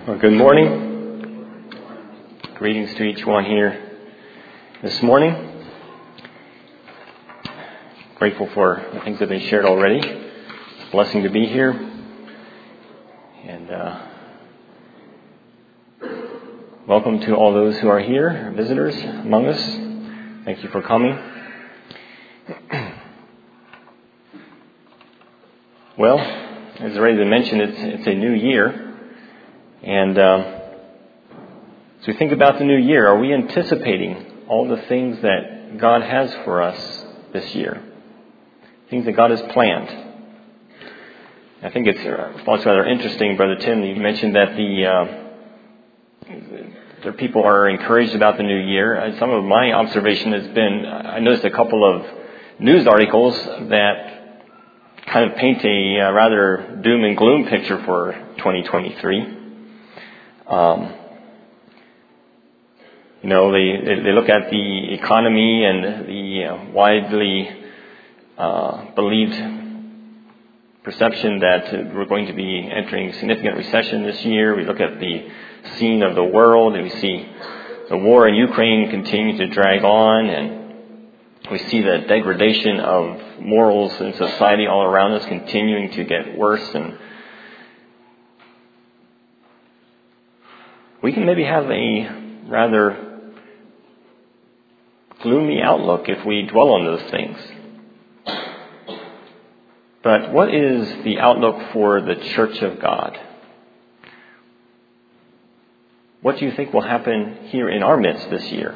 Well, good morning. Greetings to each one here this morning. Grateful for the things that have been shared already. It's a blessing to be here. And welcome to all those who are here, visitors among us. Thank you for coming. Well, as already been mentioned, it's a new year. And as we think about the new year, are we anticipating all the things that God has for us this year? Things that God has planned. I think it's rather interesting, Brother Tim, you mentioned that the people are encouraged about the new year. Some of my observation has been, I noticed a couple of news articles that kind of paint a rather doom and gloom picture for 2023. They look at the economy and the widely believed perception that we're going to be entering significant recession this year. We look at the scene of the world and we see the war in Ukraine continue to drag on, and we see the degradation of morals in society all around us continuing to get worse, and we can maybe have a rather gloomy outlook if we dwell on those things. But what is the outlook for the Church of God? What do you think will happen here in our midst this year?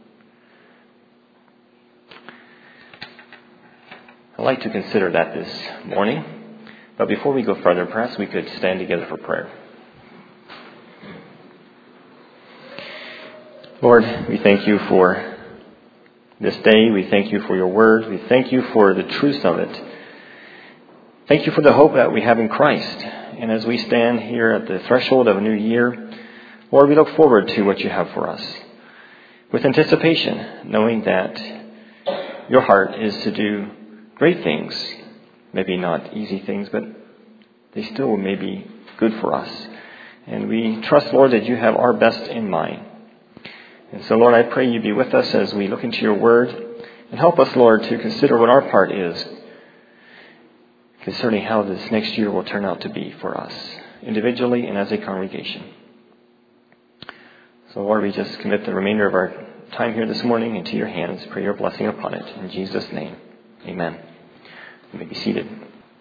I'd like to consider that this morning. But before we go further, perhaps we could stand together for prayer. Lord, we thank you for this day. We thank you for your word. We thank you for the truth of it. Thank you for the hope that we have in Christ. And as we stand here at the threshold of a new year, Lord, we look forward to what you have for us with anticipation, knowing that your heart is to do great things. Maybe not easy things, but they still may be good for us. And we trust, Lord, that you have our best in mind. And so, Lord, I pray you be with us as we look into your word, and help us, Lord, to consider what our part is concerning how this next year will turn out to be for us, individually and as a congregation. So, Lord, we just commit the remainder of our time here this morning into your hands. Pray your blessing upon it. In Jesus' name, amen. You may be seated.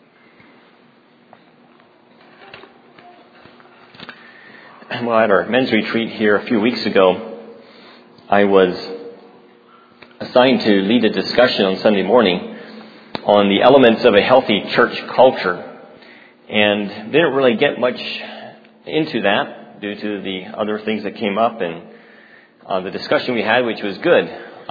Well, at our men's retreat here a few weeks ago, I was assigned to lead a discussion on Sunday morning on the elements of a healthy church culture, and didn't really get much into that due to the other things that came up and the discussion we had, which was good.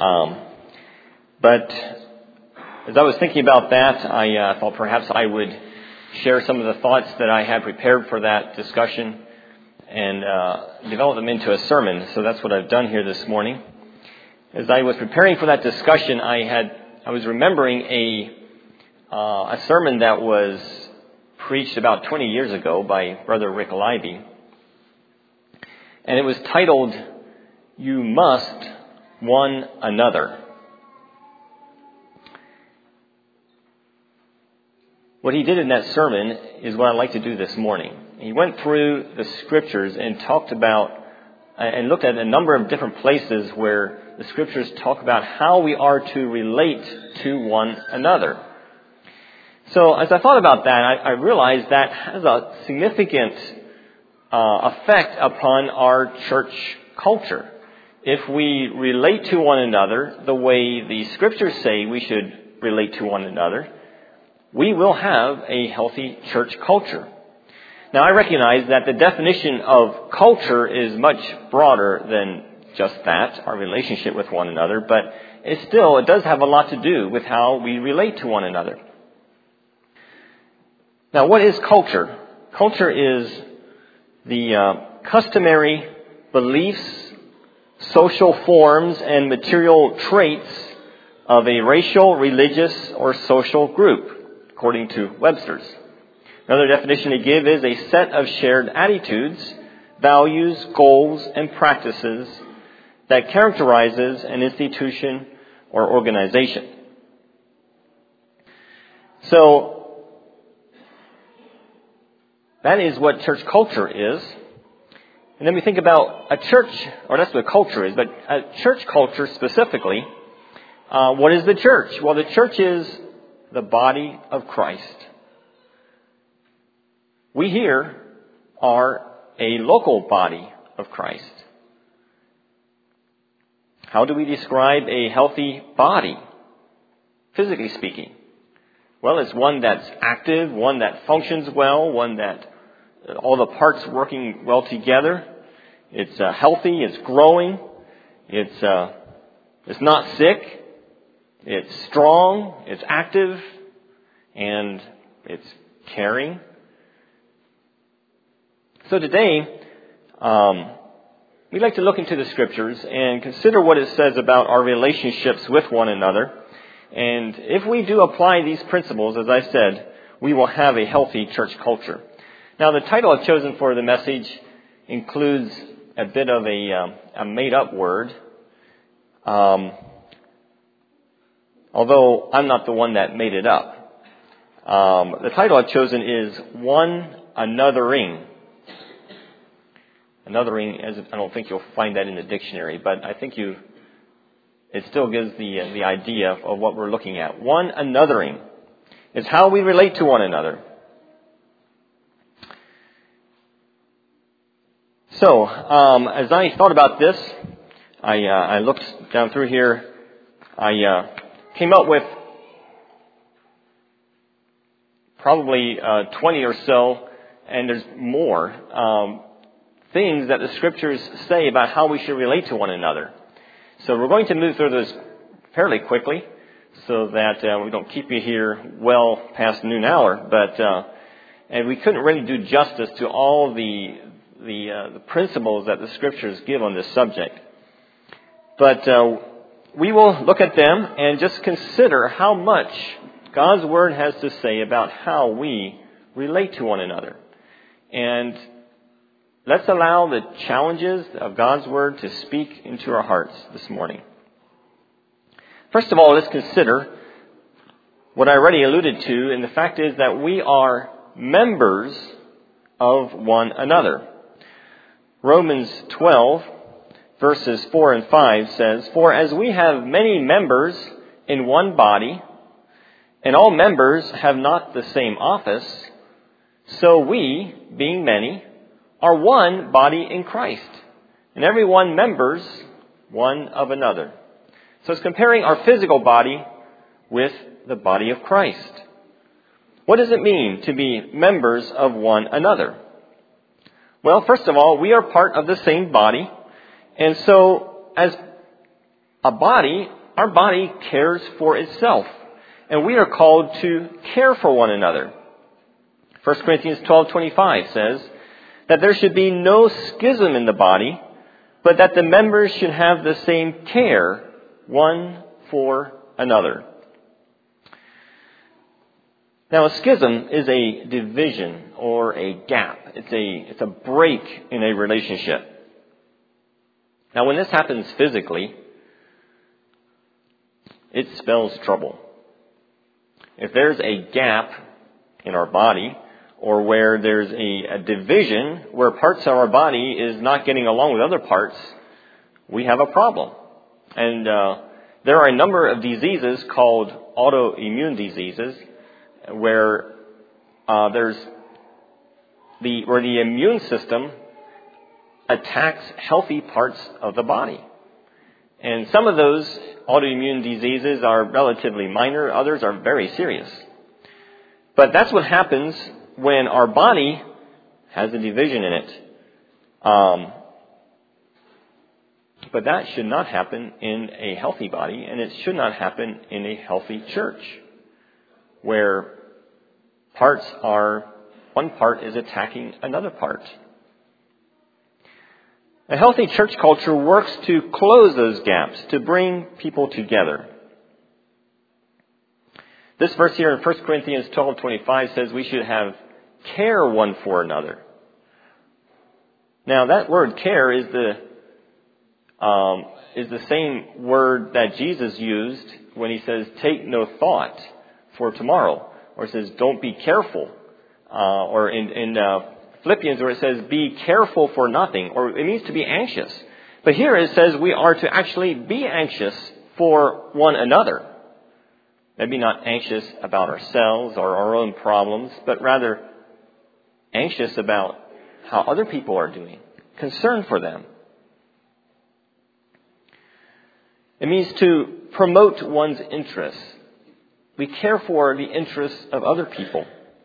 But as I was thinking about that, I thought perhaps I would share some of the thoughts that I had prepared for that discussion and develop them into a sermon. So that's what I've done here this morning. As I was preparing for that discussion, I was remembering a sermon that was preached about 20 years ago by Brother Rick Libby. And it was titled, "You Must One Another." What he did in that sermon is what I'd like to do this morning. He went through the scriptures and talked about and looked at a number of different places where the scriptures talk about how we are to relate to one another. So as I thought about that, I realized that has a significant effect upon our church culture. If we relate to one another the way the scriptures say we should relate to one another, we will have a healthy church culture. Now, I recognize that the definition of culture is much broader than just that, our relationship with one another, but it does have a lot to do with how we relate to one another. Now, what is culture? Culture is the customary beliefs, social forms, and material traits of a racial, religious, or social group, according to Webster's. Another definition to give is a set of shared attitudes, values, goals, and practices that characterizes an institution or organization. So, that is what church culture is. And then we think about a church, or that's what culture is, but a church culture specifically. What is the church? Well, the church is the body of Christ. We here are a local body of Christ. How do we describe a healthy body, physically speaking? Well, it's one that's active, one that functions well, one that all the parts working well together. It's healthy, it's growing, it's not sick, it's strong, it's active, and it's caring. So today, we'd like to look into the Scriptures and consider what it says about our relationships with one another. And if we do apply these principles, as I said, we will have a healthy church culture. Now, the title I've chosen for the message includes a bit of a made-up word. Although I'm not the one that made it up. The title I've chosen is One Anothering. Anothering, I don't think you'll find that in the dictionary, but I think it still gives the idea of what we're looking at. One anothering is how we relate to one another. So, as I thought about this, I looked down through here. I came up with probably 20 or so, and there's more things that the Scriptures say about how we should relate to one another. So we're going to move through this fairly quickly so that we don't keep you here well past noon hour. But and we couldn't really do justice to all the principles that the Scriptures give on this subject. But we will look at them and just consider how much God's Word has to say about how we relate to one another. And let's allow the challenges of God's Word to speak into our hearts this morning. First of all, let's consider what I already alluded to, and the fact is that we are members of one another. Romans 12, verses 4 and 5 says, "For as we have many members in one body, and all members have not the same office, so we, being many, are one body in Christ, and every one members one of another." So it's comparing our physical body with the body of Christ. What does it mean to be members of one another? Well, first of all, we are part of the same body, and so as a body, our body cares for itself, and we are called to care for one another. 1 Corinthians 12:25 says that there should be no schism in the body, but that the members should have the same care one for another. Now, a schism is a division or a gap. It's a break in a relationship. Now, when this happens physically, it spells trouble. If there's a gap in our body, or where there's a division where parts of our body is not getting along with other parts, we have a problem. And there are a number of diseases called autoimmune diseases where the immune system attacks healthy parts of the body. And some of those autoimmune diseases are relatively minor, others are very serious. But that's what happens when our body has a division in it. But that should not happen in a healthy body, and it should not happen in a healthy church, where one part is attacking another part. A healthy church culture works to close those gaps, to bring people together. This verse here in 1 Corinthians 12:25 says we should have care one for another. Now, that word care is the same word that Jesus used when he says, take no thought for tomorrow. Or it says, don't be careful. Or in Philippians where it says, be careful for nothing. Or it means to be anxious. But here it says we are to actually be anxious for one another. Maybe not anxious about ourselves or our own problems, but rather anxious about how other people are doing. Concerned for them. It means to promote one's interests. We care for the interests of other people.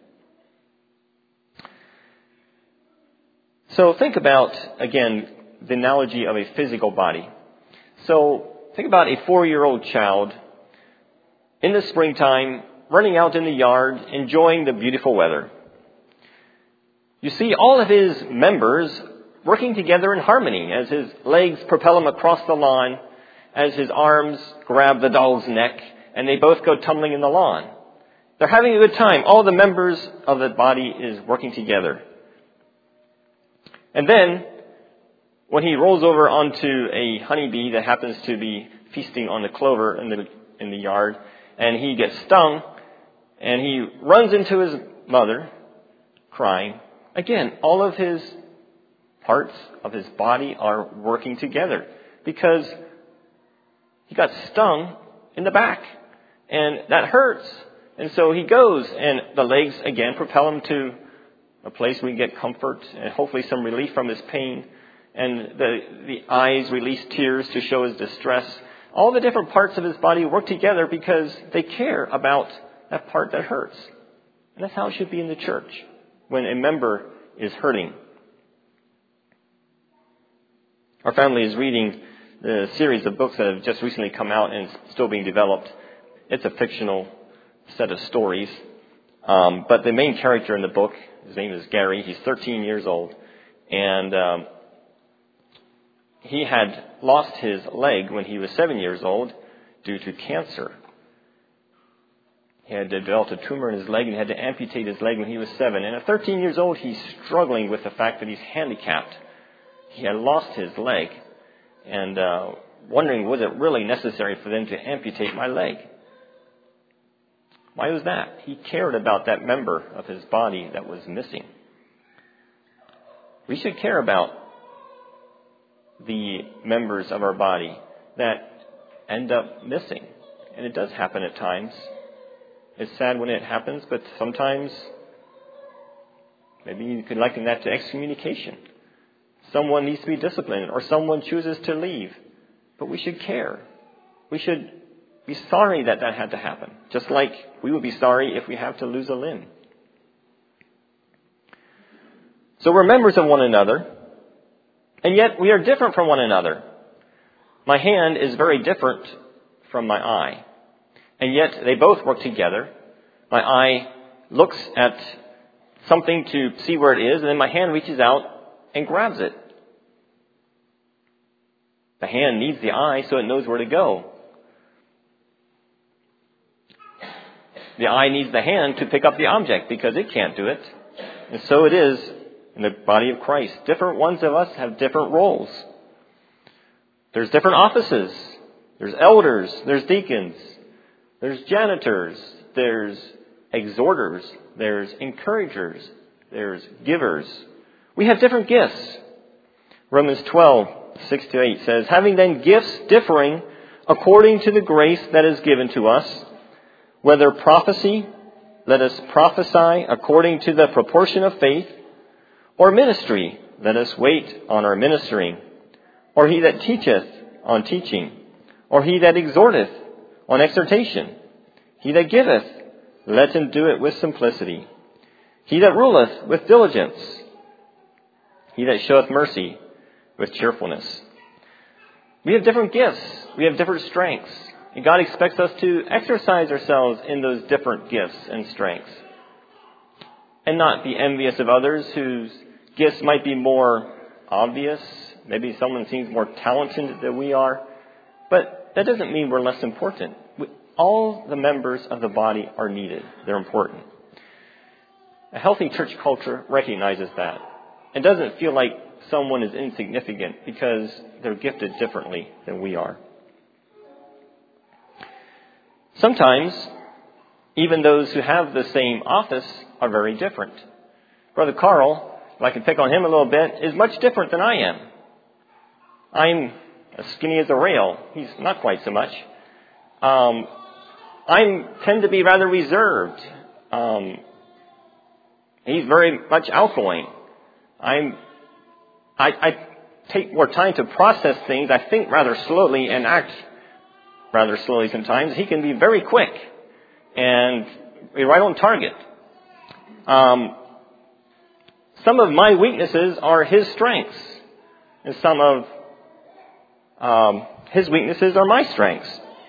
So think about, again, the analogy of a physical body. So think about a 4-year-old child in the springtime, running out in the yard, enjoying the beautiful weather. You see all of his members working together in harmony as his legs propel him across the lawn, as his arms grab the doll's neck, and they both go tumbling in the lawn. They're having a good time. All the members of the body is working together. And then, when he rolls over onto a honeybee that happens to be feasting on the clover in the yard, and he gets stung, and he runs into his mother, crying. Again, all of his parts of his body are working together because he got stung in the back, and that hurts. And so he goes, and the legs again propel him to a place where he can get comfort and hopefully some relief from his pain. And the eyes release tears to show his distress. All the different parts of his body work together because they care about that part that hurts. And that's how it should be in the church when a member is hurting. Our family is reading the series of books that have just recently come out and still being developed. It's a fictional set of stories. But the main character in the book, his name is Gary. He's 13 years old. And he had lost his leg when he was 7 years old due to cancer. He had developed a tumor in his leg and had to amputate his leg when he was 7. And at 13 years old, he's struggling with the fact that he's handicapped. He had lost his leg and wondering, was it really necessary for them to amputate my leg? Why was that? He cared about that member of his body that was missing. We should care about the members of our body that end up missing. And it does happen at times. It's sad when it happens, but sometimes maybe you could liken that to excommunication. Someone needs to be disciplined or someone chooses to leave. But we should care. We should be sorry that that had to happen. Just like we would be sorry if we have to lose a limb. So we're members of one another. And yet we are different from one another. My hand is very different from my eye. And yet they both work together. My eye looks at something to see where it is, and then my hand reaches out and grabs it. The hand needs the eye so it knows where to go. The eye needs the hand to pick up the object because it can't do it. And so it is in the body of Christ. Different ones of us have different roles. There's different offices. There's elders. There's deacons. There's janitors. There's exhorters. There's encouragers. There's givers. We have different gifts. Romans 12:6-8 says, having then gifts differing according to the grace that is given to us, whether prophecy, let us prophesy according to the proportion of faith, or ministry, let us wait on our ministering, or he that teacheth on teaching, or he that exhorteth on exhortation, he that giveth, let him do it with simplicity, he that ruleth with diligence, he that showeth mercy with cheerfulness. We have different gifts. We have different strengths. And God expects us to exercise ourselves in those different gifts and strengths. And not be envious of others whose gifts might be more obvious. Maybe someone seems more talented than we are. But that doesn't mean we're less important. All the members of the body are needed. They're important. A healthy church culture recognizes that. It doesn't feel like someone is insignificant because they're gifted differently than we are. Sometimes, even those who have the same office are very different. Brother Carl, if I can pick on him a little bit, is much different than I am. I'm as skinny as a rail. He's not quite so much. I tend to be rather reserved. He's very much outgoing. I take more time to process things. I think rather slowly and act rather slowly sometimes. He can be very quick and be right on target. Some of my weaknesses are his strengths, and some of his weaknesses are my strengths.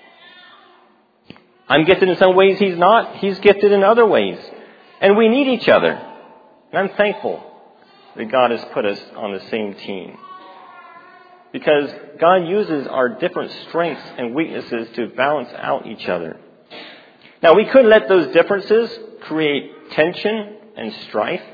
I'm gifted in some ways he's not. He's gifted in other ways. And we need each other. And I'm thankful that God has put us on the same team. Because God uses our different strengths and weaknesses to balance out each other. Now, we could let those differences create tension and strife.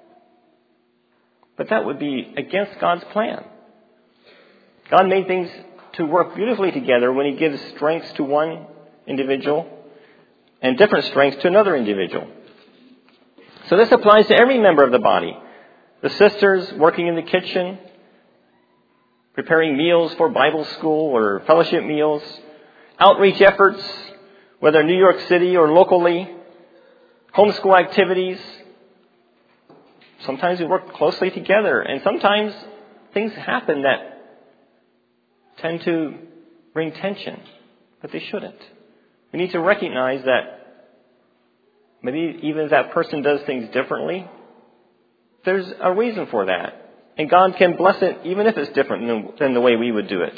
But that would be against God's plan. God made things to work beautifully together when He gives strengths to one individual and different strengths to another individual. So this applies to every member of the body. The sisters working in the kitchen, preparing meals for Bible school or fellowship meals, outreach efforts, whether in New York City or locally, homeschool activities. Sometimes we work closely together, and sometimes things happen that tend to bring tension, but they shouldn't. We need to recognize that maybe even if that person does things differently, there's a reason for that. And God can bless it even if it's different than the way we would do it.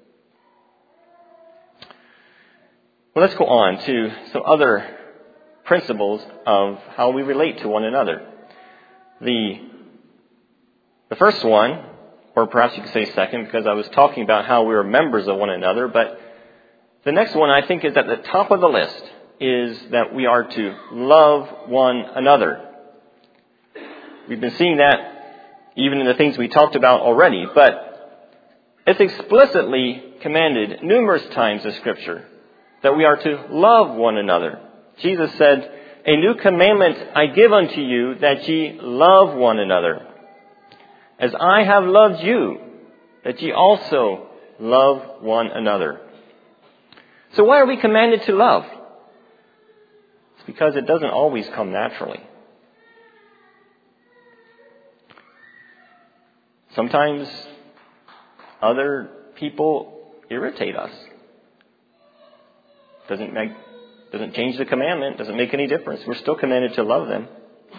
Well, let's go on to some other principles of how we relate to one another. The first one, or perhaps you could say second, because I was talking about how we are members of one another, but the next one I think is at the top of the list, is that we are to love one another. We've been seeing that even in the things we talked about already, but it's explicitly commanded numerous times in Scripture that we are to love one another. Jesus said, "A new commandment I give unto you, that ye love one another. As I have loved you, that ye also love one another." So why are we commanded to love? It's because it doesn't always come naturally. Sometimes other people irritate us. Doesn't change the commandment, doesn't make any difference. We're still commanded to love them.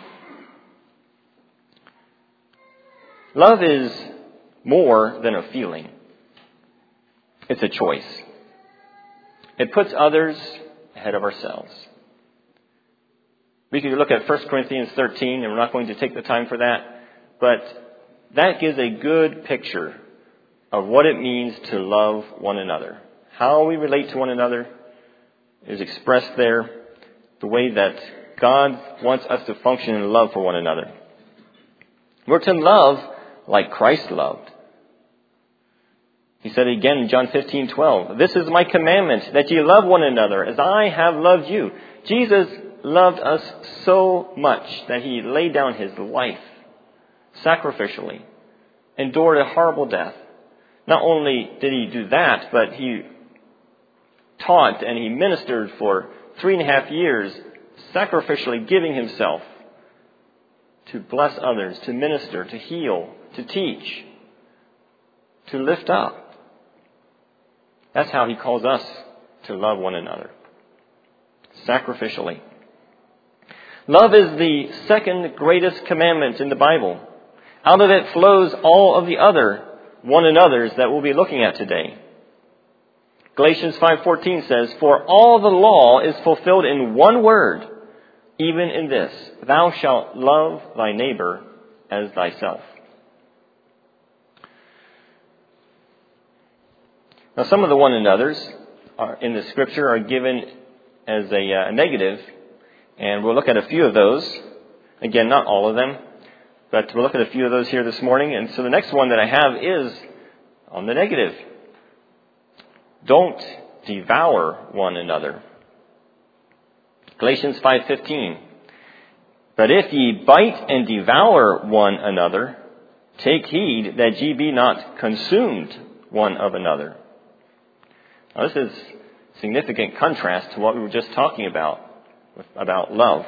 Love is more than a feeling. It's a choice. It puts others ahead of ourselves. We could look at 1 Corinthians 13, and we're not going to take the time for that, but that gives a good picture of what it means to love one another. How we relate to one another is expressed there, the way that God wants us to function in love for one another. We're to love like Christ loved. He said again in John 15:12, "This is my commandment, that ye love one another as I have loved you." Jesus loved us so much that He laid down His life sacrificially, endured a horrible death. Not only did He do that, but He taught and He ministered for 3.5 years, sacrificially giving Himself to bless others, to minister, to heal, to teach, to lift up. That's how He calls us to love one another, sacrificially. Love is the second greatest commandment in the Bible. Out of it flows all of the other one another's that we'll be looking at today. Galatians 5:14 says, "For all the law is fulfilled in one word, even in this, thou shalt love thy neighbor as thyself." Now, some of the one another's in the Scripture are given as a negative, and we'll look at a few of those. Again, not all of them. But we'll look at a few of those here this morning. And so the next one that I have is on the negative. Don't devour one another. Galatians 5:15. But if ye bite and devour one another, take heed that ye be not consumed one of another. Now this is significant contrast to what we were just talking about love.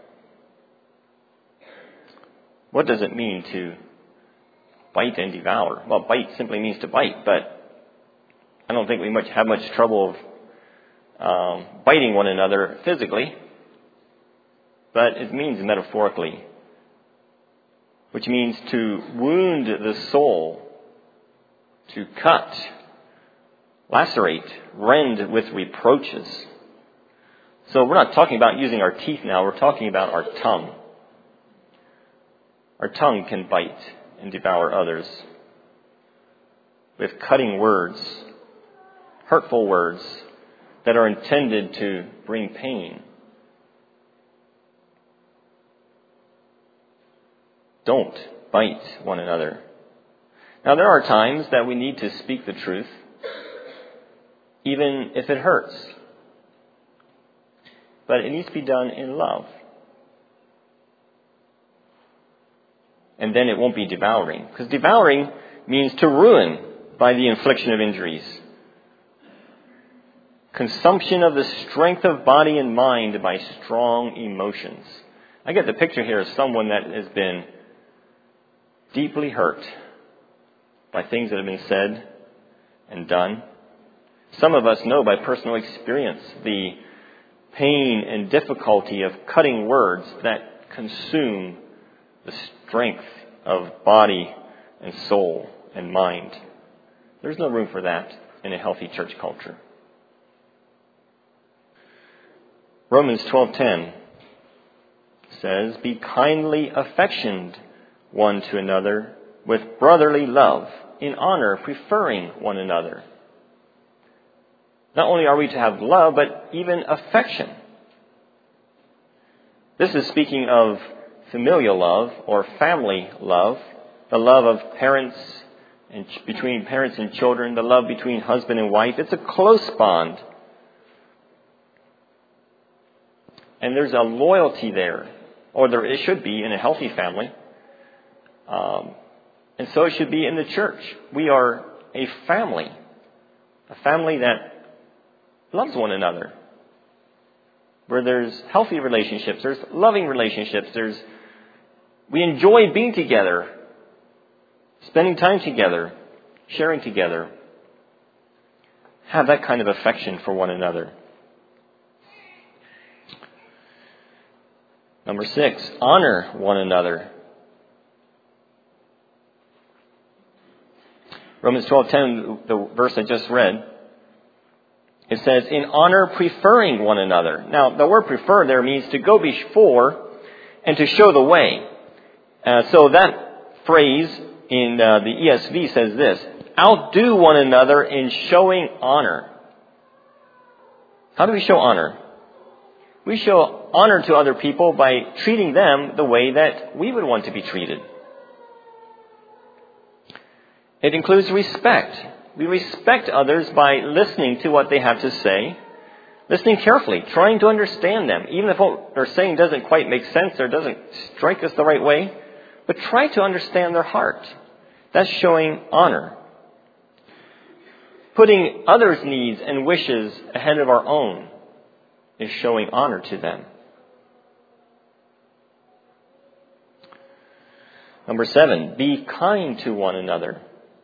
What does it mean to bite and devour? Well, bite simply means to bite, but I don't think we have much trouble of biting one another physically. But it means metaphorically, which means to wound the soul, to cut, lacerate, rend with reproaches. So we're not talking about using our teeth now, we're talking about our tongue. Our tongue can bite and devour others with cutting words, hurtful words that are intended to bring pain. Don't bite one another. Now, there are times that we need to speak the truth, even if it hurts. But it needs to be done in love. And then it won't be devouring. Because devouring means to ruin by the infliction of injuries. Consumption of the strength of body and mind by strong emotions. I get the picture here of someone that has been deeply hurt by things that have been said and done. Some of us know by personal experience the pain and difficulty of cutting words that consume the strength of body and soul and mind. There's no room for that in a healthy church culture. Romans 12:10 says, "Be kindly affectioned one to another with brotherly love, in honor, preferring one another." Not only are we to have love, but even affection. This is speaking of familial love or family love, the love of parents and between parents and children, the love between husband and wife. It's a close bond. And there's a loyalty there, or it should be in a healthy family. And so it should be in the church. We are a family that loves one another, where there's healthy relationships, there's loving relationships, we enjoy being together, spending time together, sharing together. Have that kind of affection for one another. Number 6, honor one another. Romans 12:10, the verse I just read, it says, "In honor, preferring one another." Now, the word prefer there means to go before and to show the way. So that phrase in the ESV says this: outdo one another in showing honor. How do we show honor? We show honor to other people by treating them the way that we would want to be treated. It includes respect. We respect others by listening to what they have to say, listening carefully, trying to understand them, even if what they're saying doesn't quite make sense or doesn't strike us the right way, but try to understand their heart. That's showing honor. Putting others' needs and wishes ahead of our own is showing honor to them. Number 7, be kind to one another.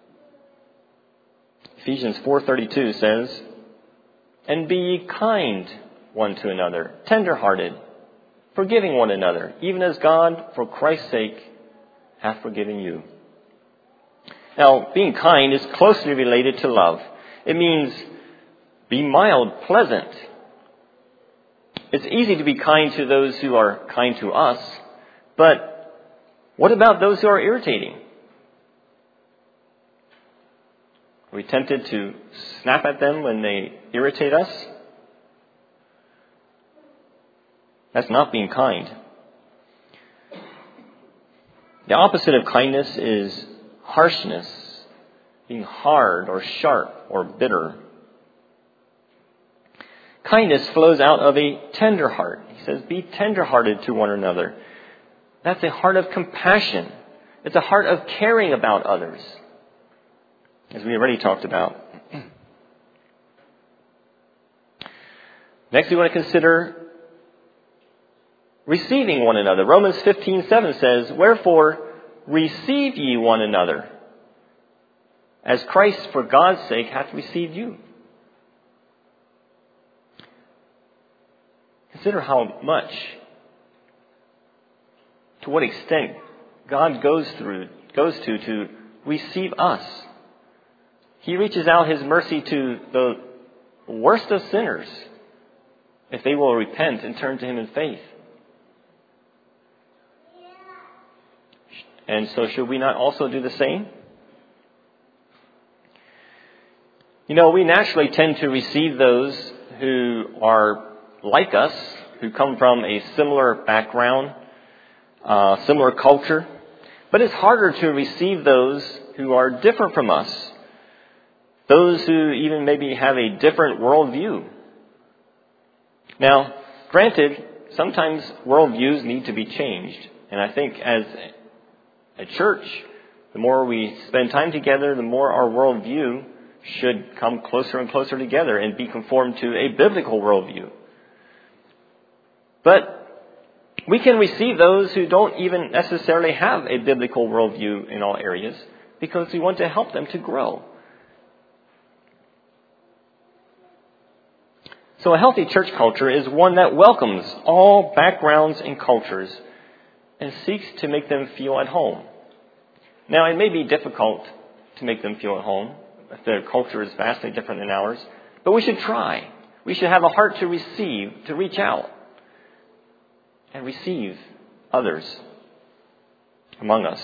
Ephesians 4:32 says, "And be ye kind one to another, tender-hearted, forgiving one another, even as God, for Christ's sake, hath forgiven you." Now, being kind is closely related to love. It means be mild, pleasant. It's easy to be kind to those who are kind to us, but what about those who are irritating? Are we tempted to snap at them when they irritate us? That's not being kind. The opposite of kindness is harshness, being hard or sharp or bitter. Kindness flows out of a tender heart. He says, be tender-hearted to one another. That's a heart of compassion. It's a heart of caring about others, as we already talked about. Next, we want to consider receiving one another. Romans 15:7 says, wherefore receive ye one another, as Christ for God's sake hath received you. Consider how much, to what extent God goes to receive us. He reaches out His mercy to the worst of sinners if they will repent and turn to Him in faith. And so should we not also do the same? You know, we naturally tend to receive those who are like us, who come from a similar background, similar culture. But it's harder to receive those who are different from us. Those who even maybe have a different worldview. Now, granted, sometimes worldviews need to be changed. And I think as a church, the more we spend time together, the more our worldview should come closer and closer together and be conformed to a biblical worldview. But we can receive those who don't even necessarily have a biblical worldview in all areas because we want to help them to grow. So a healthy church culture is one that welcomes all backgrounds and cultures and seeks to make them feel at home. Now, it may be difficult to make them feel at home if their culture is vastly different than ours, but we should try. We should have a heart to receive, to reach out and receive others among us.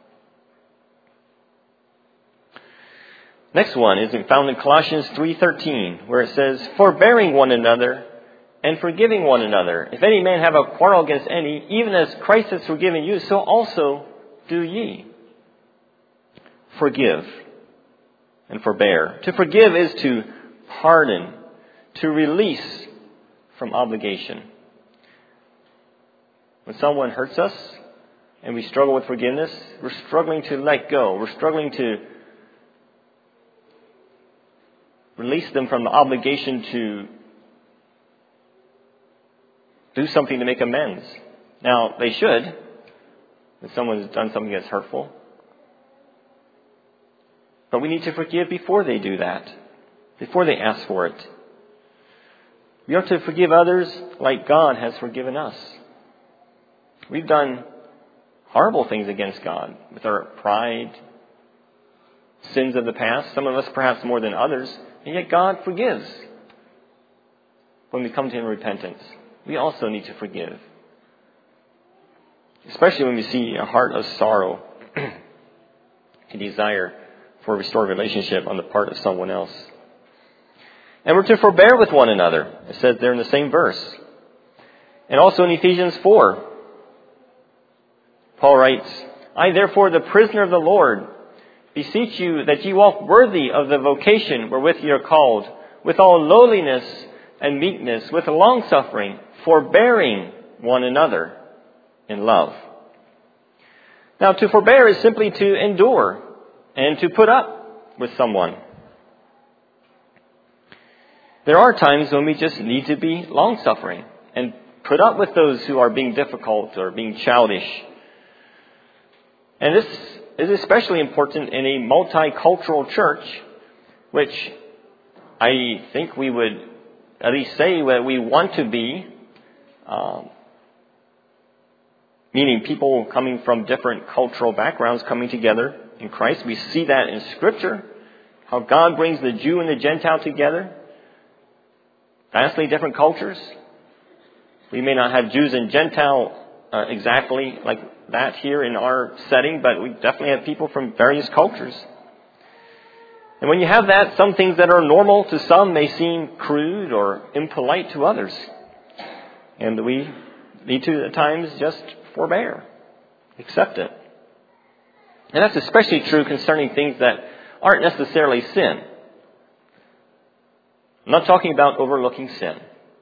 Next one is found in Colossians 3:13, where it says, forbearing one another and forgiving one another. If any man have a quarrel against any, even as Christ has forgiven you, so also do ye. Forgive and forbear. To forgive is to pardon, to release from obligation. When someone hurts us and we struggle with forgiveness, we're struggling to let go. We're struggling to release them from the obligation to do something to make amends. Now, they should, if someone has done something that's hurtful. But we need to forgive before they do that, before they ask for it. We are to forgive others like God has forgiven us. We've done horrible things against God with our pride, sins of the past, some of us perhaps more than others, and yet God forgives when we come to Him in repentance. We also need to forgive, especially when we see a heart of sorrow, a desire for a restored relationship on the part of someone else. And we're to forbear with one another. It says there in the same verse. And also in Ephesians 4, Paul writes, I therefore, the prisoner of the Lord, beseech you that ye walk worthy of the vocation wherewith ye are called, with all lowliness and meekness, with longsuffering, forbearing one another in love. Now, to forbear is simply to endure and to put up with someone. There are times when we just need to be long-suffering and put up with those who are being difficult or being childish. And this is especially important in a multicultural church, which I think we would at least say that we want to be, meaning people coming from different cultural backgrounds coming together in Christ. We see that in Scripture, how God brings the Jew and the Gentile together. Vastly different cultures. We may not have Jews and Gentile exactly like that here in our setting, but we definitely have people from various cultures. And when you have that, some things that are normal to some may seem crude or impolite to others. And we need to at times just forbear, accept it, And that's especially true concerning things that aren't necessarily sin. I'm not talking about overlooking sin.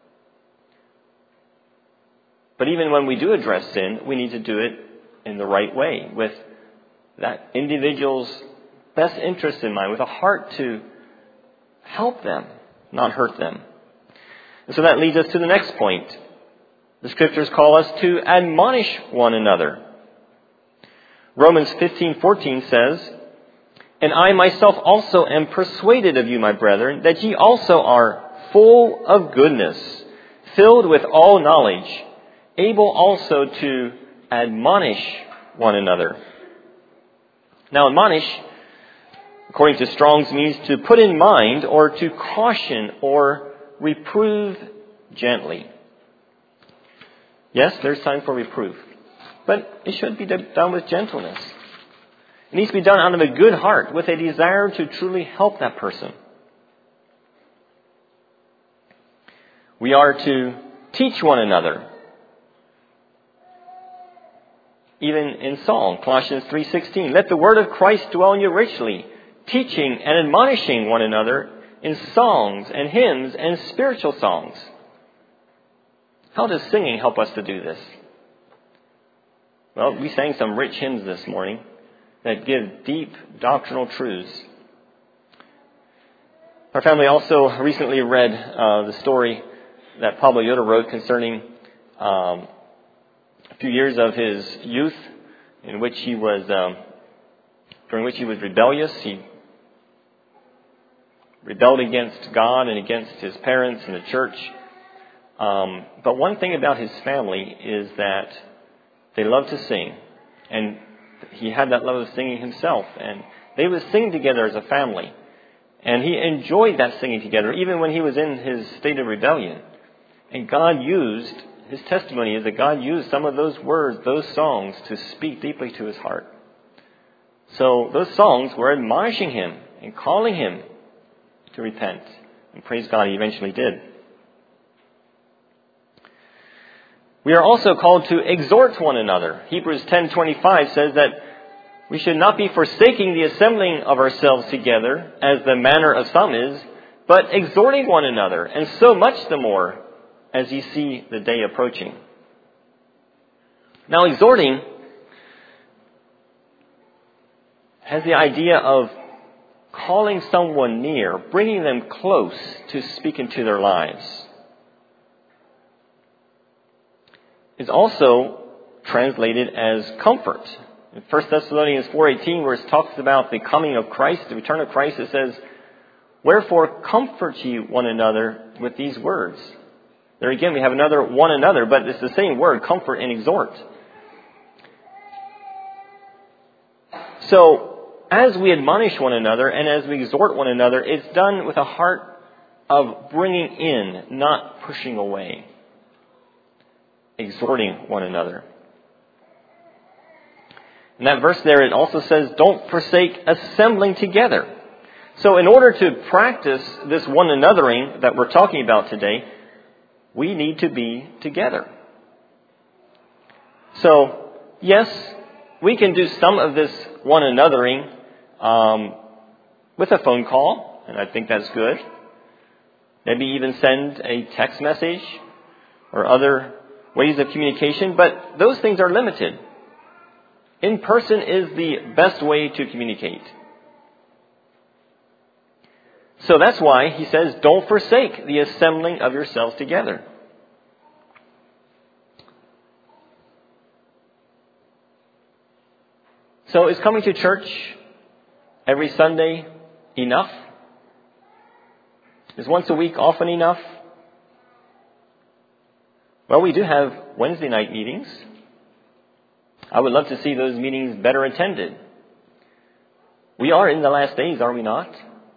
But even when we do address sin, we need to do it in the right way, with that individual's best interest in mind, with a heart to help them, not hurt them. And so that leads us to the next point. The Scriptures call us to admonish one another. Romans 15:14 says, "And I myself also am persuaded of you, my brethren, that ye also are full of goodness, filled with all knowledge, able also to admonish one another." Now, admonish, according to Strong's, means to put in mind or to caution or reprove gently. Yes, there's time for reproof, but it should be done with gentleness. It needs to be done out of a good heart, with a desire to truly help that person. We are to teach one another. Even in song, Colossians 3:16, "Let the word of Christ dwell in you richly, teaching and admonishing one another in songs and hymns and spiritual songs." How does singing help us to do this? Well, we sang some rich hymns this morning that give deep doctrinal truths. Our family also recently read the story that Pablo Yoda wrote concerning a few years of his youth, in which he was during which he was rebellious. He rebelled against God and against his parents and the church. But one thing about his family is that they loved to sing, and he had that love of singing himself, and they would sing together as a family. And he enjoyed that singing together, even when he was in his state of rebellion. And God used, his testimony is that God used some of those words, those songs, to speak deeply to his heart. So those songs were admonishing him and calling him to repent. And praise God, he eventually did. We are also called to exhort one another. Hebrews 10:25 says that we should not be forsaking the assembling of ourselves together, as the manner of some is, but exhorting one another, and so much the more as ye see the day approaching. Now, exhorting has the idea of calling someone near, bringing them close to speak into their lives. It's also translated as comfort. In 1 Thessalonians 4:18, where it talks about the coming of Christ, the return of Christ, it says, "Wherefore comfort ye one another with these words." There again, we have another one another, but it's the same word, comfort and exhort. So, as we admonish one another and as we exhort one another, it's done with a heart of bringing in, not pushing away. Exhorting one another. In that verse there, it also says, "Don't forsake assembling together." So in order to practice this one anothering that we're talking about today, we need to be together. So, yes, we can do some of this one anothering with a phone call, and I think that's good. Maybe even send a text message or other ways of communication, but those things are limited. In person is the best way to communicate. So that's why he says, don't forsake the assembling of yourselves together. So is coming to church every Sunday enough? Is once a week often enough? Well, we do have Wednesday night meetings. I would love to see those meetings better attended. We are in the last days, are we not?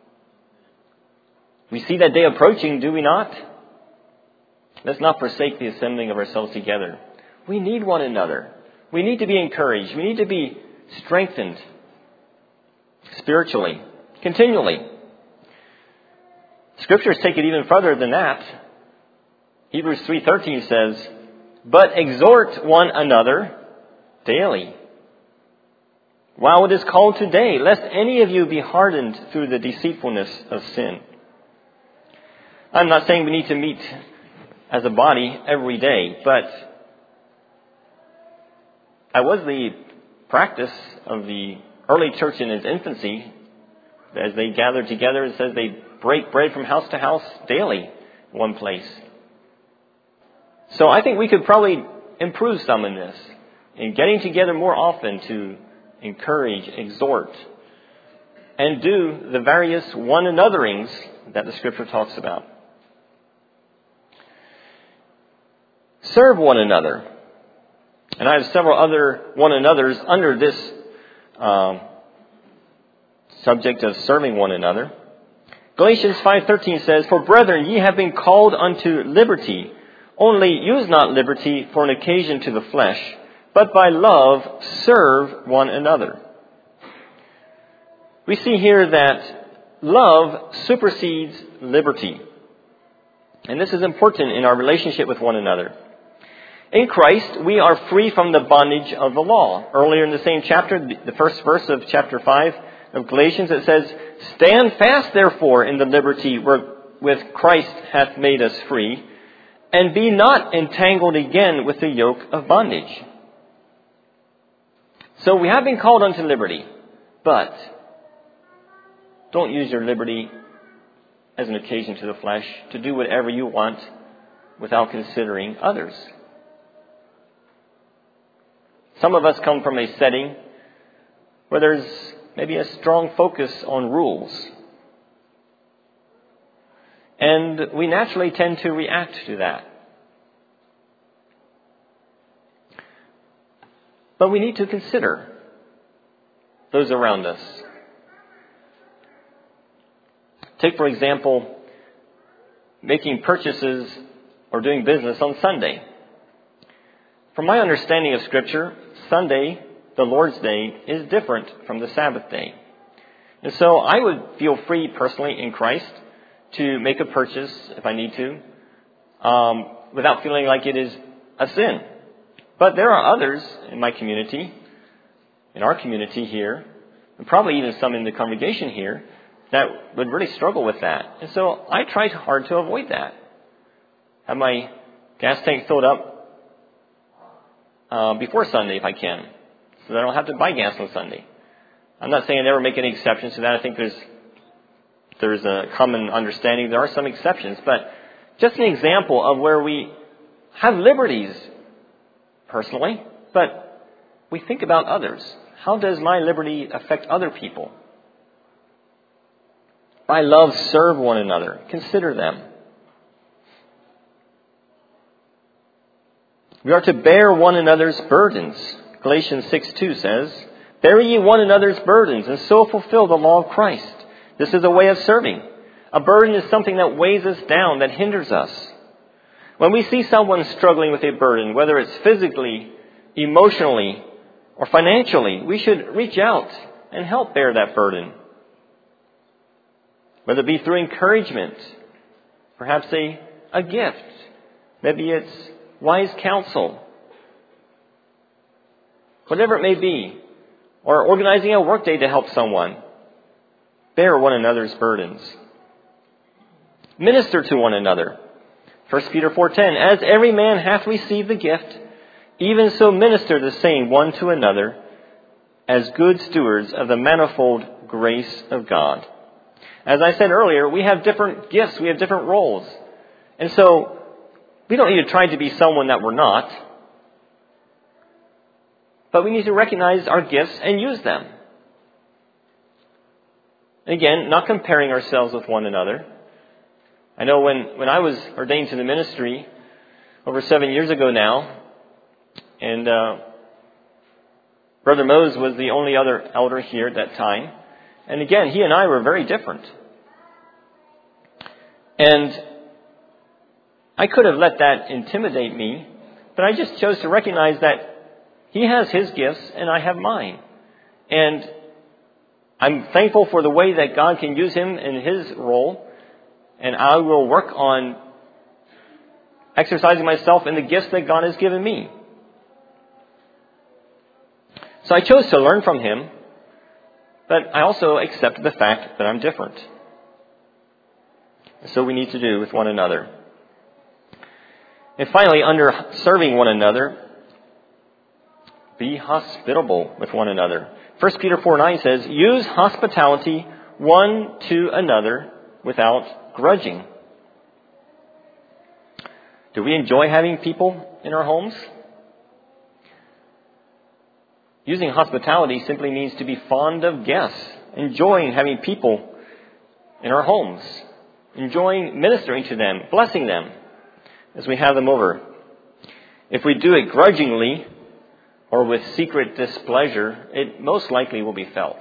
We see that day approaching, do we not? Let's not forsake the assembling of ourselves together. We need one another. We need to be encouraged. We need to be strengthened spiritually, continually. Scriptures take it even further than that. Hebrews 3:13 says, "But exhort one another daily." while it is called today, lest any of you be hardened through the deceitfulness of sin. I'm not saying we need to meet as a body every day, but that was the practice of the early church in its infancy. As they gathered together, it says they break bread from house to house daily in one place. So I think we could probably improve some in this, in getting together more often to encourage, exhort, and do the various one anotherings that the Scripture talks about. Serve one another. And I have several other one another's under this subject of serving one another. Galatians 5:13 says, "For brethren, ye have been called unto liberty. Only use not liberty for an occasion to the flesh, but by love serve one another." We see here that love supersedes liberty. And this is important in our relationship with one another. In Christ, we are free from the bondage of the law. Earlier in the same chapter, the first verse of chapter 5 of Galatians, it says, "Stand fast, therefore, in the liberty wherewith Christ hath made us free, and be not entangled again with the yoke of bondage." So we have been called unto liberty, but don't use your liberty as an occasion to the flesh to do whatever you want without considering others. Some of us come from a setting where there's maybe a strong focus on rules. And we naturally tend to react to that. But we need to consider those around us. Take, for example, making purchases or doing business on Sunday. From my understanding of Scripture, Sunday, the Lord's Day, is different from the Sabbath day. And so I would feel free personally in Christ to make a purchase if I need to, without feeling like it is a sin. But there are others in my community, in our community here, and probably even some in the congregation here, that would really struggle with that. And so I try hard to avoid that. Have my gas tank filled up before Sunday if I can, so that I don't have to buy gas on Sunday. I'm not saying I never make any exceptions to that. I think there's a common understanding. There are some exceptions, but just an example of where we have liberties personally, but we think about others. How does my liberty affect other people? By love, serve one another. Consider them. We are to bear one another's burdens. Galatians 6:2 says, "Bear ye one another's burdens, and so fulfill the law of Christ." This is a way of serving. A burden is something that weighs us down, that hinders us. When we see someone struggling with a burden, whether it's physically, emotionally, or financially, we should reach out and help bear that burden. Whether it be through encouragement, perhaps a gift, maybe it's wise counsel, whatever it may be, or organizing a workday to help someone. Bear one another's burdens. Minister to one another. 1 Peter 4:10, "As every man hath received the gift, even so minister the same one to another, as good stewards of the manifold grace of God." As I said earlier, we have different gifts, we have different roles. And so, we don't need to try to be someone that we're not. But we need to recognize our gifts and use them. Again, not comparing ourselves with one another. I know when I was ordained to the ministry over 7 years ago now, and Brother Mose was the only other elder here at that time. And again, he and I were very different. And I could have let that intimidate me, but I just chose to recognize that he has his gifts and I have mine. And I'm thankful for the way that God can use him in his role, and I will work on exercising myself in the gifts that God has given me. So I chose to learn from him But I also accept the fact that I'm different. And so we need to do with one another. And finally, under serving one another, be hospitable with one another. 1 Peter 4:9 says, use hospitality one to another without grudging. Do we enjoy having people in our homes? Using hospitality simply means to be fond of guests, enjoying having people in our homes, enjoying ministering to them, blessing them as we have them over. If we do it grudgingly or with secret displeasure, it most likely will be felt.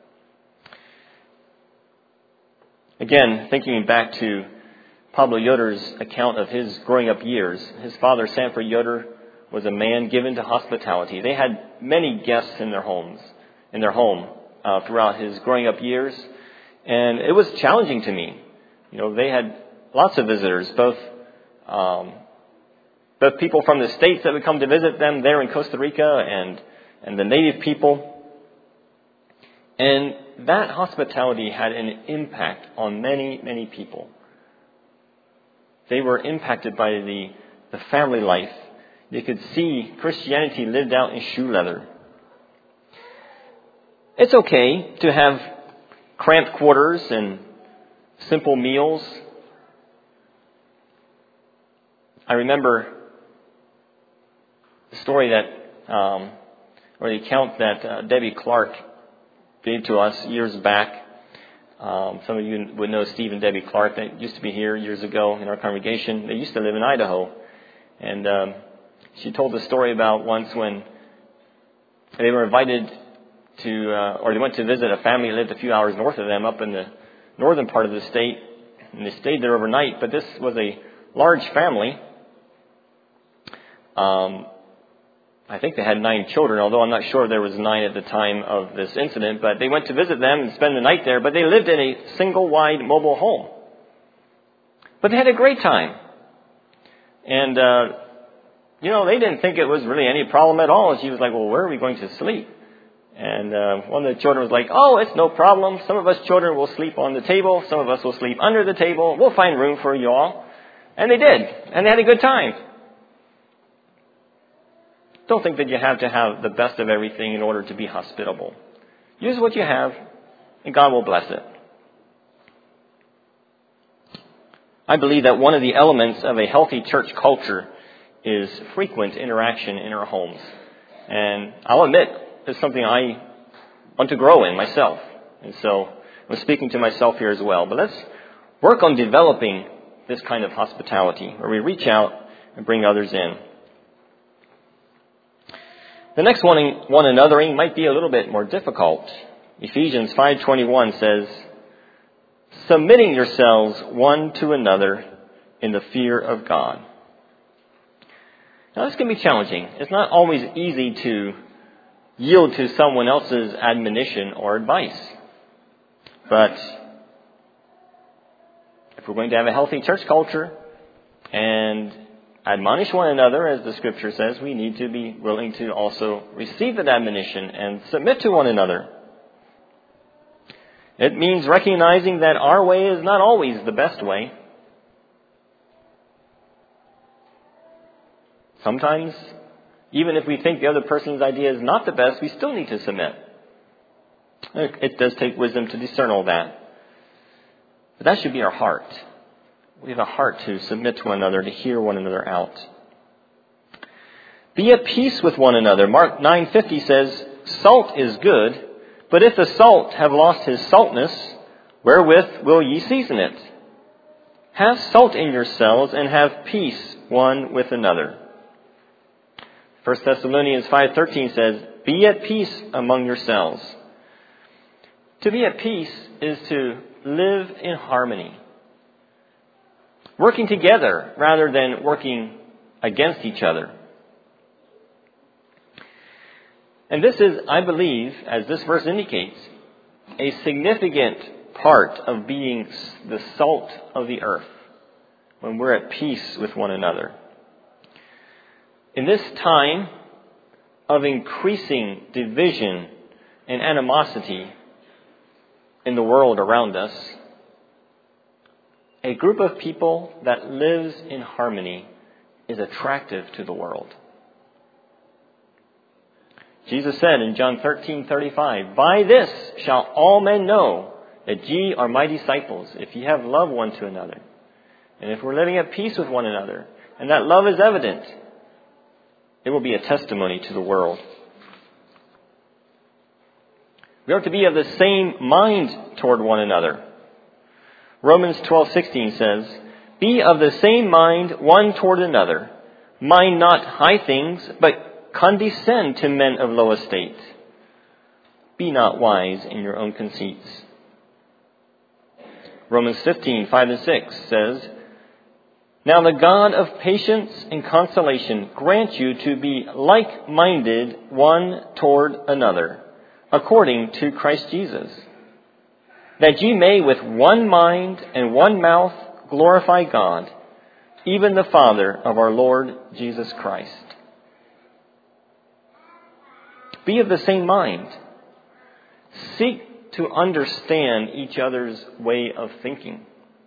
Again, thinking back to Pablo Yoder's account of his growing up years, his father, Sanford Yoder, was a man given to hospitality. They had many guests in their home throughout his growing up years, and it was challenging to me. They had lots of visitors, both people from the States that would come to visit them there in Costa Rica and the native people. And that hospitality had an impact on many, many people. They were impacted by the family life. They could see Christianity lived out in shoe leather. It's okay to have cramped quarters and simple meals. I remember the story or the account that Debbie Clark gave to us years back. Some of you would know Steve and Debbie Clark. They used to be here years ago in our congregation. They used to live in Idaho. And she told the story about once when they were invited or they went to visit a family that lived a few hours north of them up in the northern part of the state. And they stayed there overnight. But this was a large family. I think they had 9 children, although I'm not sure there was 9 at the time of this incident. But they went to visit them and spend the night there. But they lived in a single-wide mobile home. But they had a great time. And, they didn't think it was really any problem at all. And she was like, well, where are we going to sleep? And one of the children was like, oh, it's no problem. Some of us children will sleep on the table. Some of us will sleep under the table. We'll find room for you all. And they did. And they had a good time. Don't think that you have to have the best of everything in order to be hospitable. Use what you have, and God will bless it. I believe that one of the elements of a healthy church culture is frequent interaction in our homes. And I'll admit, it's something I want to grow in myself. And so I'm speaking to myself here as well. But let's work on developing this kind of hospitality where we reach out and bring others in. The next one anothering might be a little bit more difficult. Ephesians 5:21 says, submitting yourselves one to another in the fear of God. Now this can be challenging. It's not always easy to yield to someone else's admonition or advice. But if we're going to have a healthy church culture and admonish one another, as the Scripture says, we need to be willing to also receive that admonition and submit to one another. It means recognizing that our way is not always the best way. Sometimes, even if we think the other person's idea is not the best, we still need to submit. It does take wisdom to discern all that. But that should be our heart. We have a heart to submit to one another, to hear one another out. Be at peace with one another. Mark 9:50 says, salt is good, but if the salt have lost his saltness, wherewith will ye season it? Have salt in yourselves and have peace one with another. 1 Thessalonians 5:13 says, be at peace among yourselves. To be at peace is to live in harmony. Working together rather than working against each other. And this is, I believe, as this verse indicates, a significant part of being the salt of the earth when we're at peace with one another. In this time of increasing division and animosity, in the world around us, a group of people that lives in harmony is attractive to the world. Jesus said in John 13:35, "By this shall all men know that ye are my disciples, if ye have love one to another." And if we're living at peace with one another, and that love is evident, it will be a testimony to the world. We are to be of the same mind toward one another. Romans 12:16 says, "Be of the same mind one toward another. Mind not high things, but condescend to men of low estate. Be not wise in your own conceits." Romans 15:5 and 6 says, "Now the God of patience and consolation grant you to be like-minded one toward another, according to Christ Jesus, that ye may with one mind and one mouth glorify God, even the Father of our Lord Jesus Christ." Be of the same mind. Seek to understand each other's way of thinking.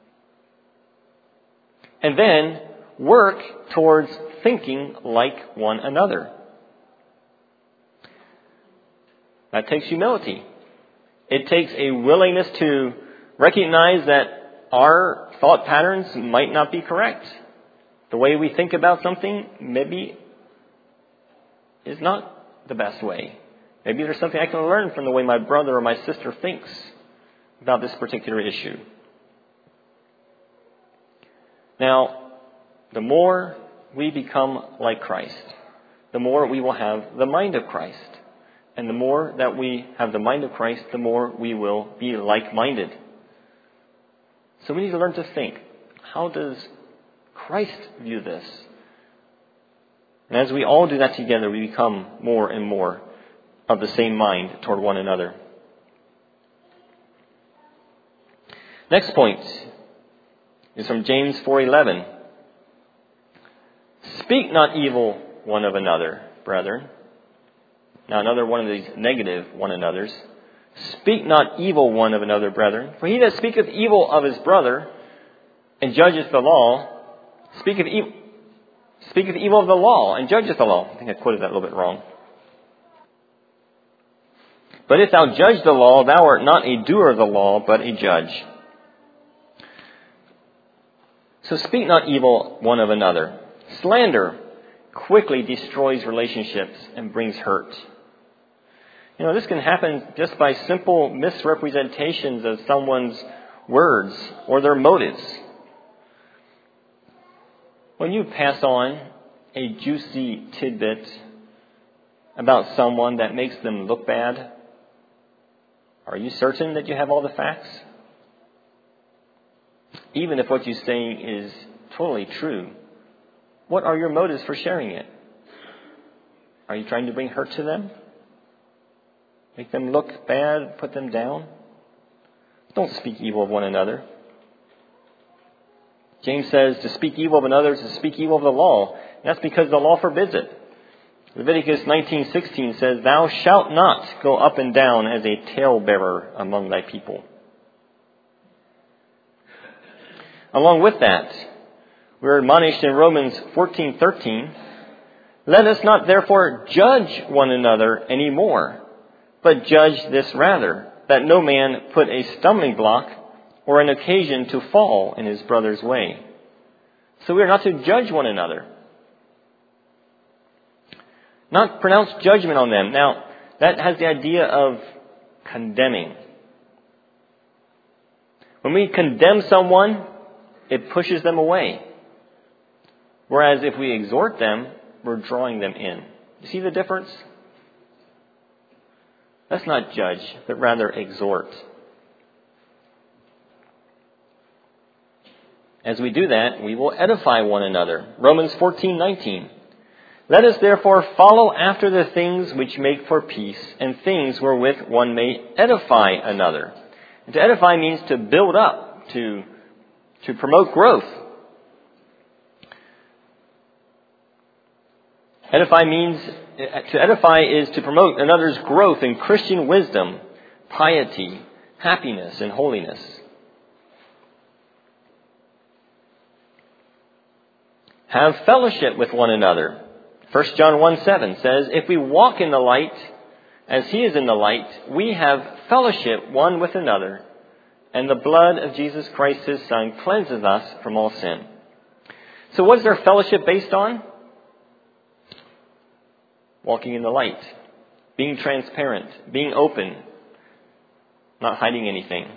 And then work towards thinking like one another. That takes humility. It takes a willingness to recognize that our thought patterns might not be correct. The way we think about something maybe is not the best way. Maybe there's something I can learn from the way my brother or my sister thinks about this particular issue. Now, the more we become like Christ, the more we will have the mind of Christ. And the more that we have the mind of Christ, the more we will be like-minded. So we need to learn to think, how does Christ view this? And as we all do that together, we become more and more of the same mind toward one another. Next point is from James 4:11. "Speak not evil one of another, brethren." Now another one of these negative one another's. "Speak not evil one of another, brethren. For he that speaketh evil of his brother and judgeth the law, speaketh evil of the law and judgeth the law." I think I quoted that a little bit wrong. "But if thou judge the law, thou art not a doer of the law, but a judge." So speak not evil one of another. Slander quickly destroys relationships and brings hurt. This can happen just by simple misrepresentations of someone's words or their motives. When you pass on a juicy tidbit about someone that makes them look bad, are you certain that you have all the facts? Even if what you're saying is totally true, what are your motives for sharing it? Are you trying to bring hurt to them? Make them look bad, put them down? Don't speak evil of one another. James says to speak evil of another is to speak evil of the law. And that's because the law forbids it. Leviticus 19:16 says, "Thou shalt not go up and down as a talebearer among thy people." Along with that, we're admonished in Romans 14:13, "Let us not therefore judge one another any more, but judge this rather, that no man put a stumbling block or an occasion to fall in his brother's way." So we are not to judge one another. Not pronounce judgment on them. Now, that has the idea of condemning. When we condemn someone, it pushes them away. Whereas if we exhort them, we're drawing them in. You see the difference? Let's not judge, but rather exhort. As we do that, we will edify one another. Romans 14:19. "Let us therefore follow after the things which make for peace, and things wherewith one may edify another." And to edify means to build up, to promote growth. To edify is to promote another's growth in Christian wisdom, piety, happiness and holiness. Have fellowship with one another. 1 John 1:7 says, if we walk in the light as he is in the light, we have fellowship one with another, and the blood of Jesus Christ, his Son, cleanses us from all sin. So what is our fellowship based on? Walking in the light, being transparent, being open, not hiding anything.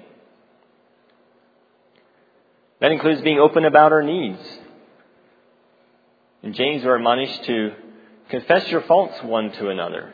That includes being open about our needs. In James, we're admonished to confess your faults one to another.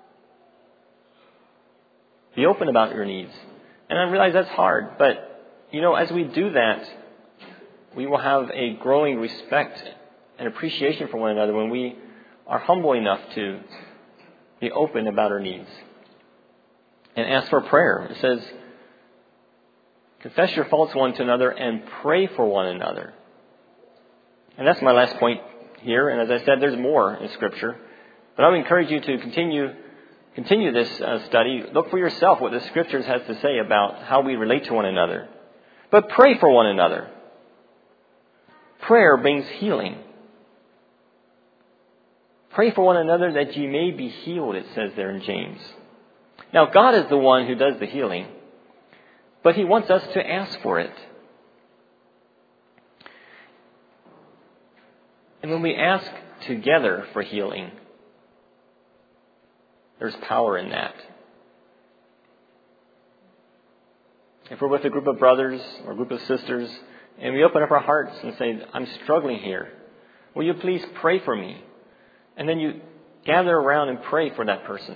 Be open about your needs. And I realize that's hard, but, as we do that, we will have a growing respect and appreciation for one another when we are humble enough to be open about our needs and ask for prayer. It says, confess your faults one to another and pray for one another. And that's my last point here. And as I said, there's more in Scripture. But I would encourage you to continue this study. Look for yourself what the Scriptures has to say about how we relate to one another. But pray for one another. Prayer brings healing. Pray for one another that ye may be healed, it says there in James. Now, God is the one who does the healing, but he wants us to ask for it. And when we ask together for healing, there's power in that. If we're with a group of brothers or a group of sisters, and we open up our hearts and say, I'm struggling here, will you please pray for me? And then you gather around and pray for that person.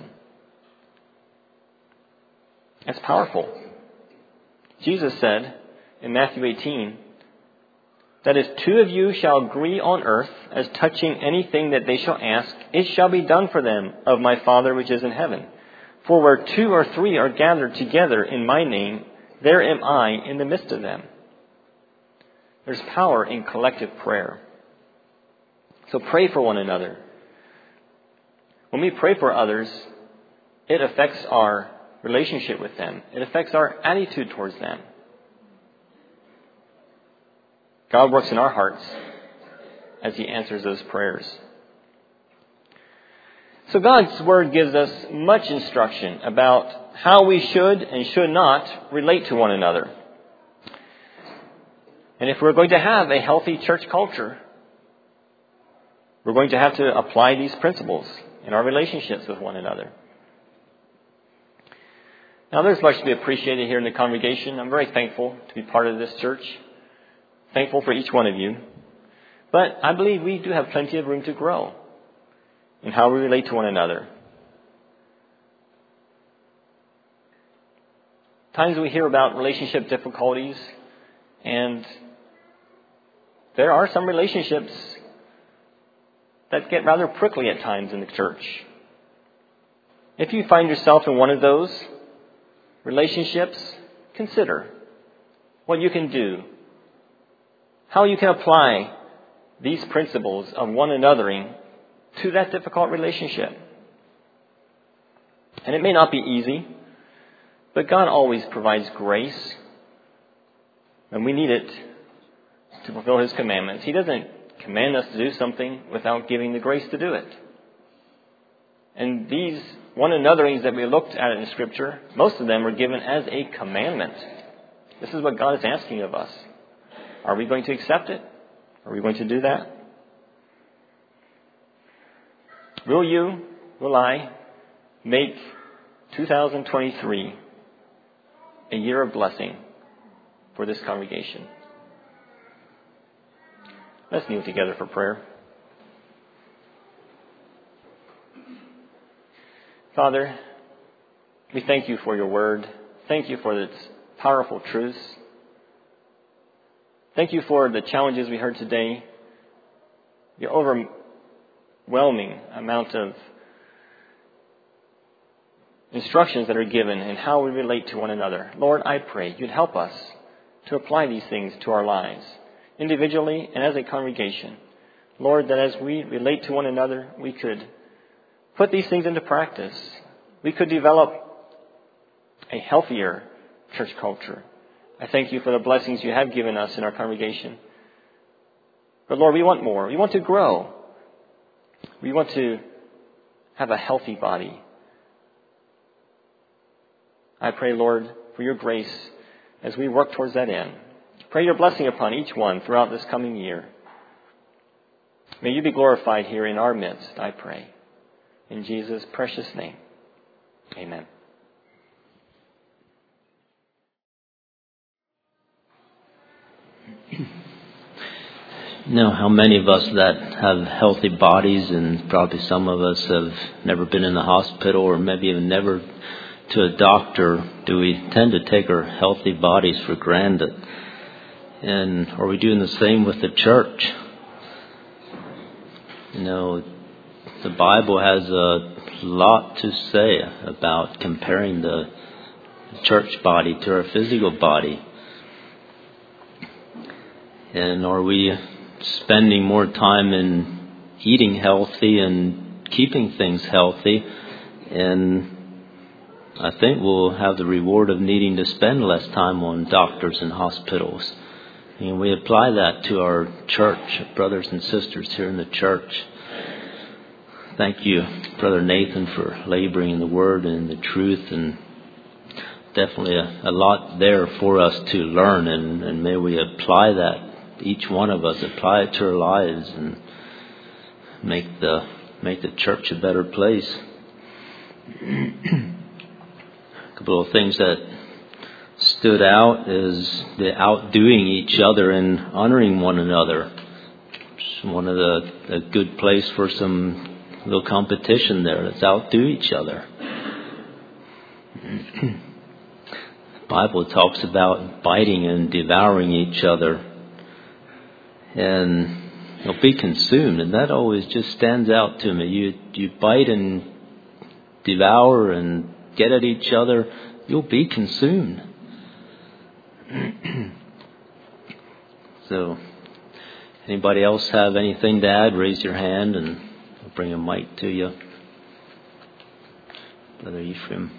That's powerful. Jesus said in Matthew 18, that if two of you shall agree on earth as touching anything that they shall ask, it shall be done for them of my Father which is in heaven. For where two or three are gathered together in my name, there am I in the midst of them. There's power in collective prayer. So pray for one another. When we pray for others, it affects our relationship with them. It affects our attitude towards them. God works in our hearts as he answers those prayers. So God's Word gives us much instruction about how we should and should not relate to one another. And if we're going to have a healthy church culture, we're going to have to apply these principles in our relationships with one another. Now, there's much to be appreciated here in the congregation. I'm very thankful to be part of this church. Thankful for each one of you. But I believe we do have plenty of room to grow in how we relate to one another. Times we hear about relationship difficulties, and there are some relationships that get rather prickly at times in the church. If you find yourself in one of those relationships, consider what you can do, how you can apply these principles of one anothering to that difficult relationship. And it may not be easy, but God always provides grace when we need it to fulfill his commandments. He doesn't command us to do something without giving the grace to do it. And these one anotherings that we looked at in Scripture, most of them are given as a commandment. This is what God is asking of us. Are we going to accept it? Are we going to do that? Will I make 2023 a year of blessing for this congregation? Let's kneel together for prayer. Father, we thank you for your word. Thank you for its powerful truths. Thank you for the challenges we heard today, the overwhelming amount of instructions that are given in how we relate to one another. Lord, I pray you'd help us to apply these things to our lives, individually and as a congregation. Lord, that as we relate to one another, we could put these things into practice. We could develop a healthier church culture. I thank you for the blessings you have given us in our congregation. But Lord, we want more. We want to grow. We want to have a healthy body. I pray, Lord, for your grace as we work towards that end. Pray your blessing upon each one throughout this coming year. May you be glorified here in our midst, I pray. In Jesus' precious name, amen. You know how many of us that have healthy bodies, and probably some of us have never been in the hospital or maybe even never to a doctor, do we tend to take our healthy bodies for granted? And are we doing the same with the church? You know, the Bible has a lot to say about comparing the church body to our physical body. And are we spending more time in eating healthy and keeping things healthy? And I think we'll have the reward of needing to spend less time on doctors and hospitals. And we apply that to our church, brothers and sisters here in the church. Thank you, Brother Nathan, for laboring in the Word and the truth, and definitely a lot there for us to learn, and may we apply that, each one of us, apply it to our lives and make the church a better place. A couple of things that stood out is the outdoing each other and honoring one another. It's one of a good place for some little competition there. Let's outdo each other. The Bible talks about biting and devouring each other, and you'll be consumed, and that always just stands out to me. You bite and devour and get at each other, you'll be consumed. So, anybody else have anything to add? Raise your hand and I'll bring a mic to you. Brother Ephraim.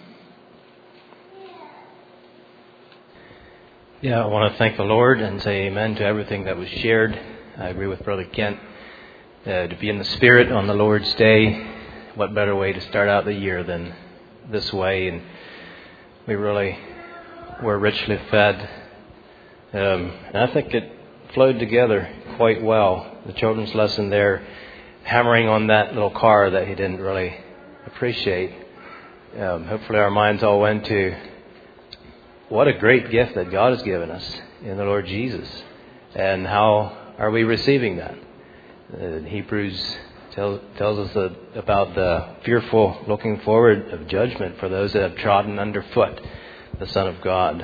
Yeah, I want to thank the Lord and say amen to everything that was shared. I agree with Brother Kent. To be in the Spirit on the Lord's Day, what better way to start out the year than this way? And we really were richly fed. And I think it flowed together quite well. The children's lesson there, hammering on that little car that he didn't really appreciate. Hopefully our minds all went to what a great gift that God has given us in the Lord Jesus. And how are we receiving that? Hebrews tells us about the fearful looking forward of judgment for those that have trodden underfoot the Son of God.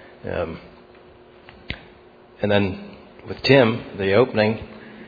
And then with Tim, the opening,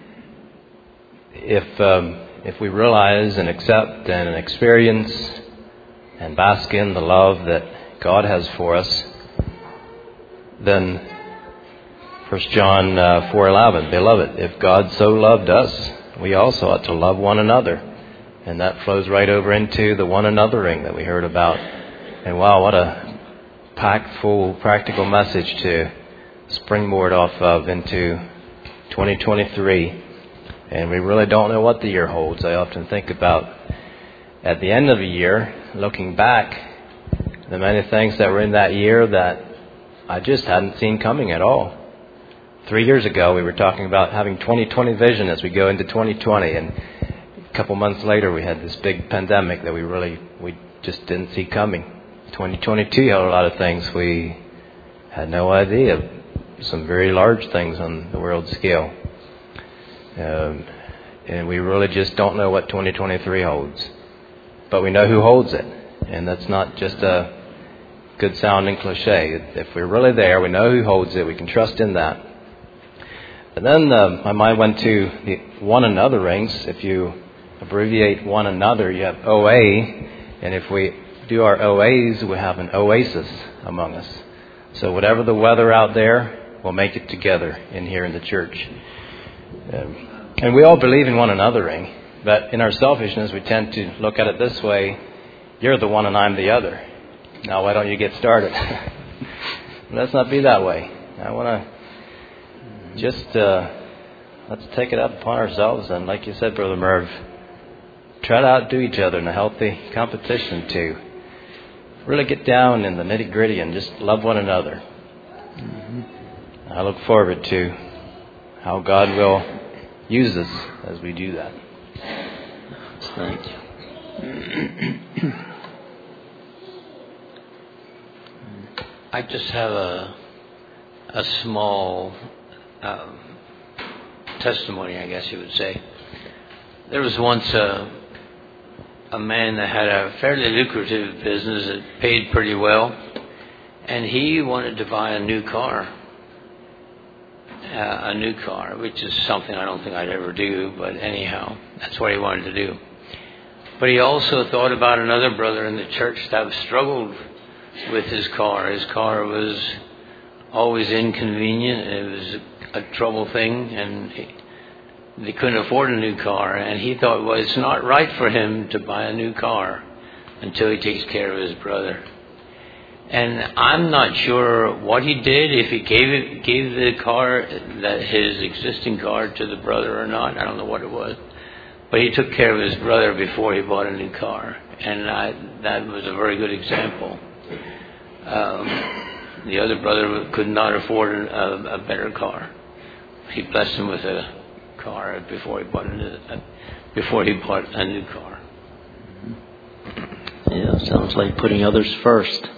if we realize and accept and experience and bask in the love that God has for us, then 1 John 4:11, beloved, if God so loved us, we also ought to love one another. And that flows right over into the one anothering that we heard about. And wow, what a packed full practical message to springboard off of into 2023. And we really don't know what the year holds. I often think about at the end of the year, looking back, the many things that were in that year that I just hadn't seen coming at all. 3 years ago, we were talking about having 2020 vision as we go into 2020, and a couple months later, we had this big pandemic that we just didn't see coming. 2022 had a lot of things we had no idea, some very large things on the world scale. And we really just don't know what 2023 holds. But we know who holds it, and that's not just a good sounding cliche. If we're really there, we know who holds it, we can trust in that. And then my mind went to the one another rings. If you abbreviate one another, you have OA, and if we do our OAs, we have an oasis among us. So whatever the weather out there, we'll make it together in here in the church. And we all believe in one anothering, but in our selfishness, we tend to look at it this way: you're the one and I'm the other. Now, why don't you get started? Let's not be that way. I want to just, let's take it up upon ourselves. And like you said, Brother Merv, try to outdo each other in a healthy competition to really get down in the nitty-gritty and just love one another. Mm-hmm. I look forward to how God will use us as we do that. Thank you. I just have a small testimony, I guess you would say. There was once a man that had a fairly lucrative business that paid pretty well, and he wanted to buy a new car, which is something I don't think I'd ever do, but anyhow, that's what he wanted to do. But he also thought about another brother in the church that struggled with his car. His car was always inconvenient. It was a trouble thing, and they couldn't afford a new car. And he thought, well, it's not right for him to buy a new car until he takes care of his brother. And I'm not sure what he did, if he gave the car, his existing car, to the brother or not. I don't know what it was. But he took care of his brother before he bought a new car. And that was a very good example. The other brother could not afford a better car. He blessed him with a car before he bought a new car. Yeah, sounds like putting others first.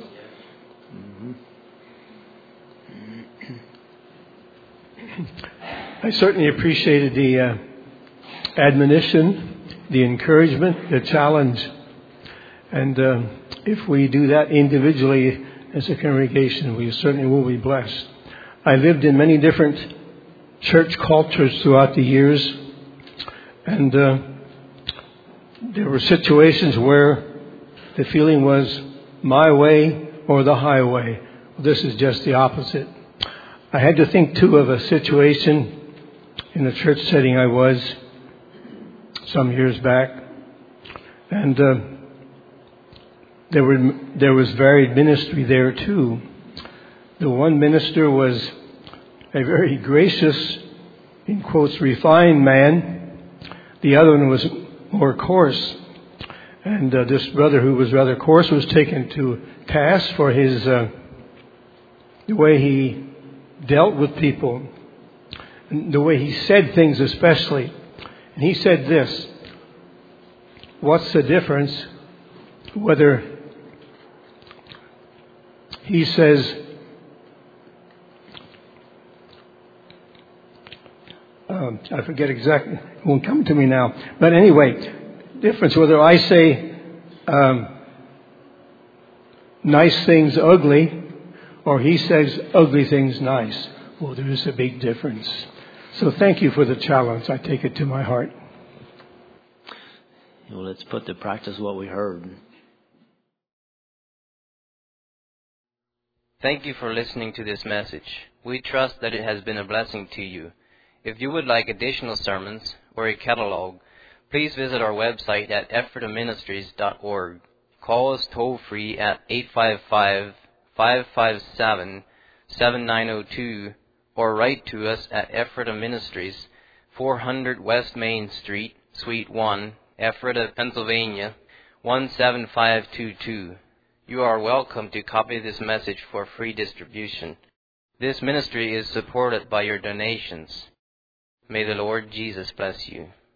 I certainly appreciated the admonition, the encouragement, the challenge. And if we do that individually as a congregation, we certainly will be blessed. I lived in many different church cultures throughout the years, and there were situations where the feeling was my way or the highway. This is just the opposite. I had to think, too, of a situation in a church setting I was some years back, and there was varied ministry there too. The one minister was a very gracious, in quotes, refined man. The other one was more coarse. And this brother who was rather coarse was taken to task for his the way he dealt with people, and the way he said things especially. And he said this: what's the difference whether he says, I forget exactly, it won't come to me now. But anyway, difference whether I say nice things ugly or he says ugly things nice. Well, there is a big difference. So thank you for the challenge. I take it to my heart. Well, let's put to practice what we heard. Thank you for listening to this message. We trust that it has been a blessing to you. If you would like additional sermons or a catalog, please visit our website at ephrataministries.org. Call us toll-free at 855-557-7902 or write to us at Ephrata Ministries, 400 West Main Street, Suite 1, Ephrata, Pennsylvania, 17522. You are welcome to copy this message for free distribution. This ministry is supported by your donations. May the Lord Jesus bless you.